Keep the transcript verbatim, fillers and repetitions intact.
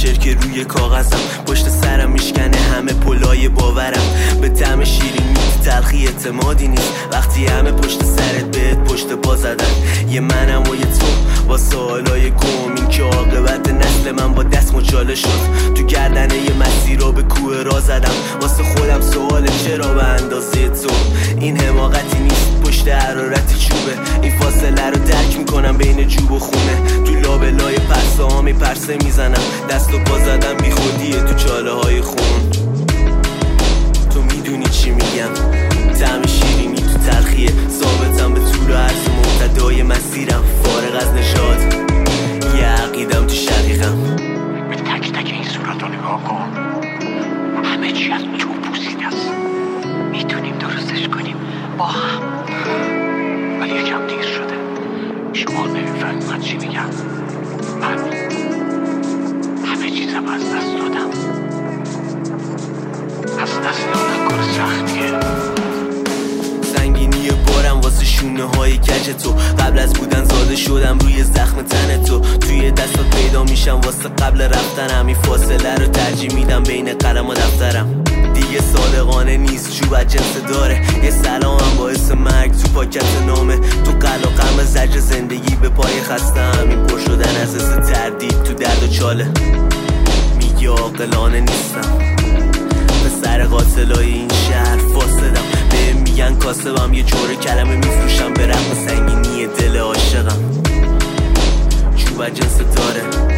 هنچر که روی کاغذم، پشت سرم میشکنه همه پلای باورم. به طعم شیرینی تو تلخی اعتمادی نیست، وقتی همه پشت سرت بهت پشت پا زدن. یه منم و یه تو با سوالای گم، این که عاقبت نسل من با دست مچاله شد. تو گردنه یه مسیر رو به کوه را زدم، واسه خودم سوال چرا به اندازه تو. این حماقتی نیست، پشت حرارتی چوبه. این فاصله رو درک میکنم بین جوب و خونه. تو لابلای پرسه ها می پرسه میزنم، دست و پا زدم بی خودیه تو چاله های خون. تو میدونی چی میگم، طعم شیرینی تو تلخیه. ثابتم به طول عرض منتدای مسیرم، فارغ از نشاد یه عقیدم تو شقیقم. به تک تک این صورت رو نگاه کن، همه چی از تو پوسیده است. میتونیم درستش کنیم با هم، ولی یکم دیر شده. شما نمیفهمید من چی میگم. من همه چیزم از دست دادم. از دست دادم کار سختیه. سنگینی بارم واسه شونه های کج تو. قبل از بودن زاده شدم روی زخم تن تو. توی دستات پیدا میشم واسه قبل رفتنم. این فاصله رو ترجیح میدم بین قلم و دفترم. دیگه صادقانه نیست، چوب از جنس داره. یه سلامم باعث مرگ تو پاکت نامه. تو قلقم زجر زندگی به پای خستم. این پر شدن از حس تردید تو درد و چاله. میگی عاقلانه نیستم، به سر قاتلای این شهر فاسدم. به میگن کاسبم، یه جوره کلمه میفروشم به رغم سنگینی دل عاشقم. چوب از جنس داره.